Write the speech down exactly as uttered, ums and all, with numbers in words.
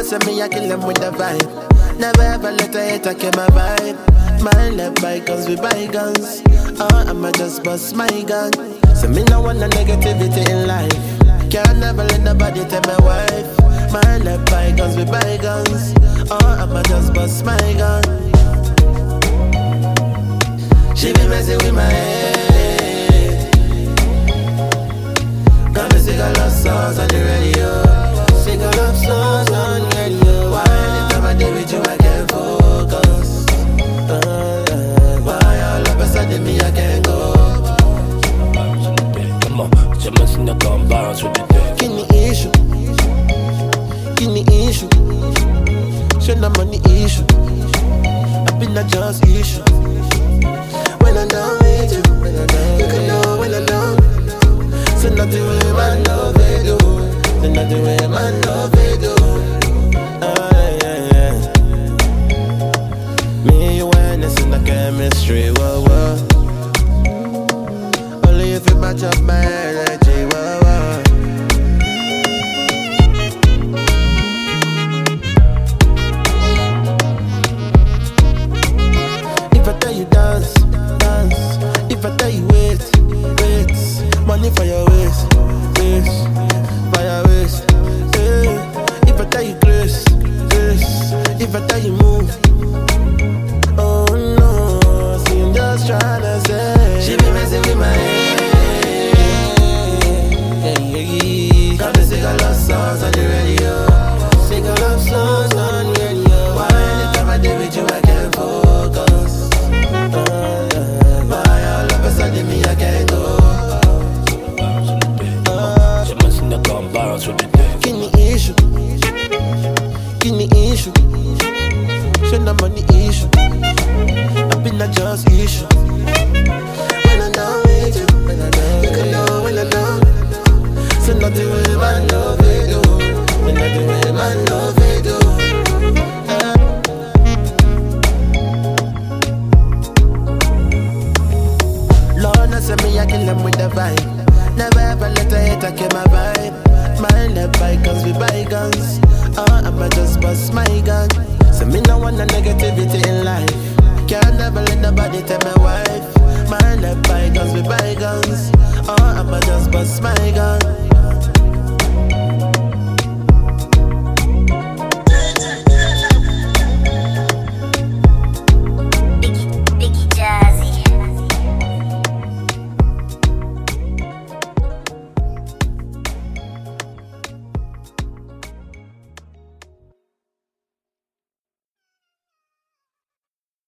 say me, I kill them with the vibe. Never ever let a hater kill my vibe. My left bygones with bygones. Oh, I'ma just bust my gun. So me no want no negativity in life. Can't never let nobody tell my wife. My left bygones with bygones. Oh, I'ma just bust my gun. She be messing with my head. Got me sing a love songs on the radio. Sing a love songs on the radio. Why anytime I deal with you I can't focus? uh, Why all of a sudden me I can't go? Come on, je me sing the gun bounce with the day. Give me issue, give me issue. Show no money issue. I been a just issue. When I'm done with you, you can know when I'm done. So nothing with my love they do. So nothing with my love they do. Oh, yeah, yeah. Me and you and this in the chemistry, whoa, whoa. Only if you match up my energy, whoa, whoa. If I tell you dance, dance. If I tell you wait, wait. Money for your waist, waist. For your waist, eh. If I tell you grace, grace. If I tell you move, oh no. See I'm just tryna say. She be messing with my head. Yeah, yeah, yeah. Got me sing a love songs on the radio. Sing a love songs on the radio. Why anytime I deal with you I can't focus? uh, Why all of a sudden me I can't go? uh, Je me sing the gun bounce with the day. Give me issue, give me issue. Show no money issue. I been a just issue. When I'm done with you, you can know when I'm done. So nothing with my love they do. So nothing with my love they do. uh. Lord, I say me I kill them with the vibe. Never ever let a hater kill my vibe. My left bygones with bygones. Oh, I'ma just bust my gun. So me no want no negativity in life. Can't never let nobody tell my wife. My left bygones with bygones. Oh, I'ma just bust my gun.